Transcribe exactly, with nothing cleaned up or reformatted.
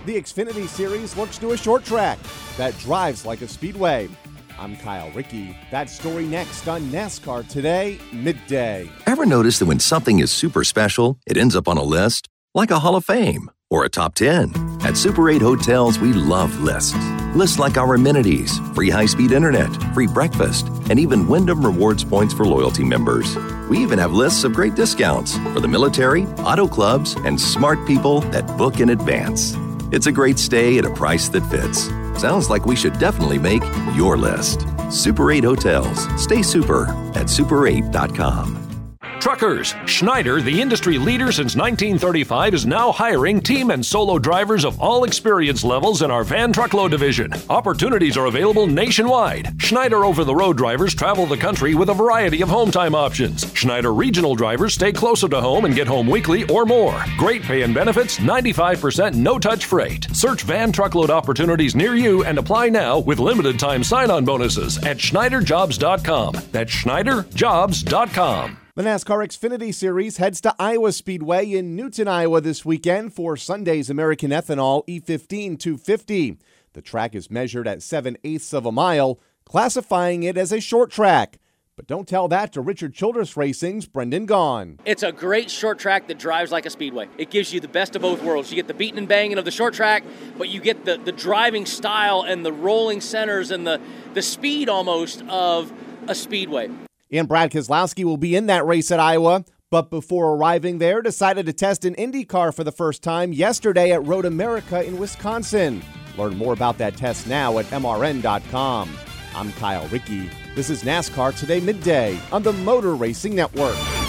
The Xfinity Series looks to a short track that drives like a speedway. I'm Kyle Rickey. That story next on NASCAR Today, midday. Ever notice that when something is super special, it ends up on a list? Like a Hall of Fame or a top ten. At Super eight Hotels, we love lists. Lists like our amenities, free high-speed internet, free breakfast, and even Wyndham Rewards points for loyalty members. We even have lists of great discounts for the military, auto clubs, and smart people that book in advance. It's a great stay at a price that fits. Sounds like we should definitely make your list. Super eight Hotels. Stay super at super eight dot com. Truckers, Schneider, the industry leader since nineteen thirty-five, is now hiring team and solo drivers of all experience levels in our van truckload division. Opportunities are available nationwide. Schneider over-the-road drivers travel the country with a variety of home time options. Schneider regional drivers stay closer to home and get home weekly or more. Great pay and benefits, ninety-five percent no-touch freight. Search van truckload opportunities near you and apply now with limited-time sign-on bonuses at Schneider Jobs dot com. That's Schneider Jobs dot com. The NASCAR Xfinity Series heads to Iowa Speedway in Newton, Iowa this weekend for Sunday's American Ethanol E fifteen two fifty. The track is measured at seven eighths of a mile, classifying it as a short track. But don't tell that to Richard Childress Racing's Brendan Gaughan. It's a great short track that drives like a speedway. It gives you the best of both worlds. You get the beating and banging of the short track, but you get the, the driving style and the rolling centers and the, the speed almost of a speedway. And Brad Keselowski will be in that race at Iowa, but before arriving there, decided to test an Indy car for the first time yesterday at Road America in Wisconsin. Learn more about that test now at M R N dot com. I'm Kyle Rickey. This is NASCAR Today Midday on the Motor Racing Network.